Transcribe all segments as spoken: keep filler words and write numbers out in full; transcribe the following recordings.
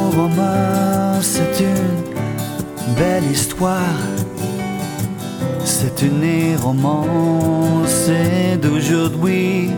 roman, c'est une belle histoire. C'est une romance d'aujourd'hui.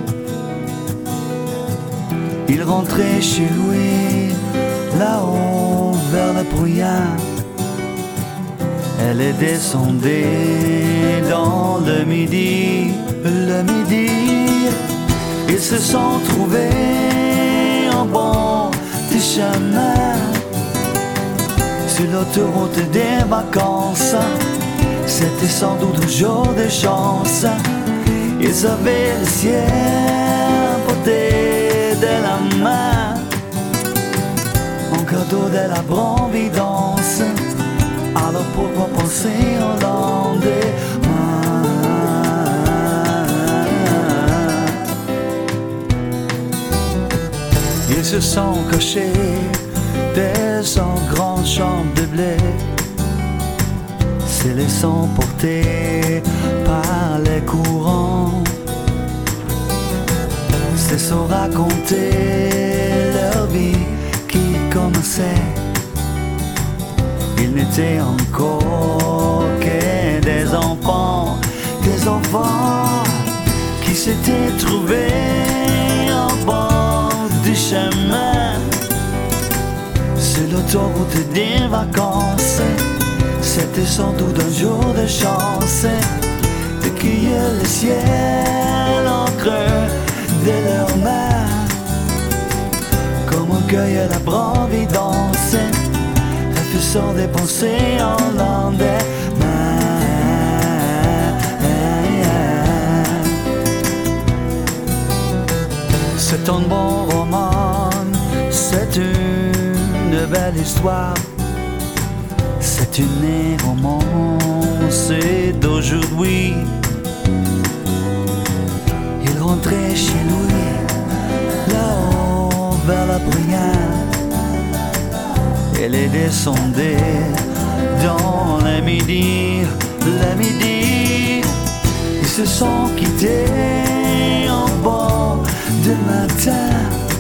Il rentrait chez lui, là-haut vers le brouillard. Elle est descendue dans le midi, le midi. Ils se sont trouvés en bord du chemin sur l'autoroute des vacances. C'était sans doute un jour de chance. Ils avaient le ciel porté de la main, en cadeau de la providence. Alors pourquoi penser au lendemain? Ils se sont cachés dans son grande chambre de blé, se laissant porter par les courants, se sont raconter leur vie qui commençait. Ils n'étaient encore que des enfants, des enfants qui s'étaient trouvés en bord du chemin sur l'autoroute des vacances. C'était sans doute un jour de chance de cueillir le ciel en creux de leurs mains, comme on cueille la providence, refusant des pensées en lendemain. C'est un bon roman, c'est une belle histoire. C'est une romance d'aujourd'hui. Il rentrait chez lui, là-haut vers la bruyère. Elle est descendue dans le midi, le midi. Ils se sont quittés en bord de matin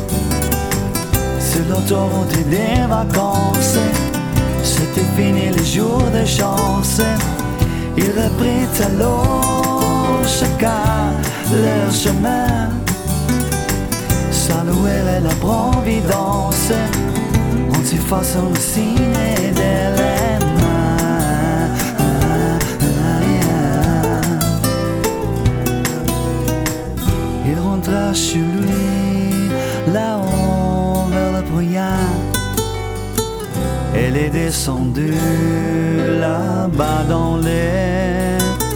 sur l'autoroute des vacances. C'était fini les jours de chance. Ils reprirent alors chacun leur chemin, saluaient la providence en s'y faisant le signe de les mains. Il rentra chez lui, là-haut vers le brouillard. Elle est descendue là-bas dans les.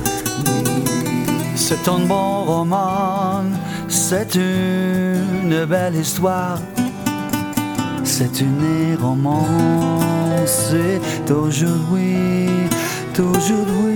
C'est un bon roman, c'est une belle histoire. C'est une romance d'aujourd'hui, d'aujourd'hui.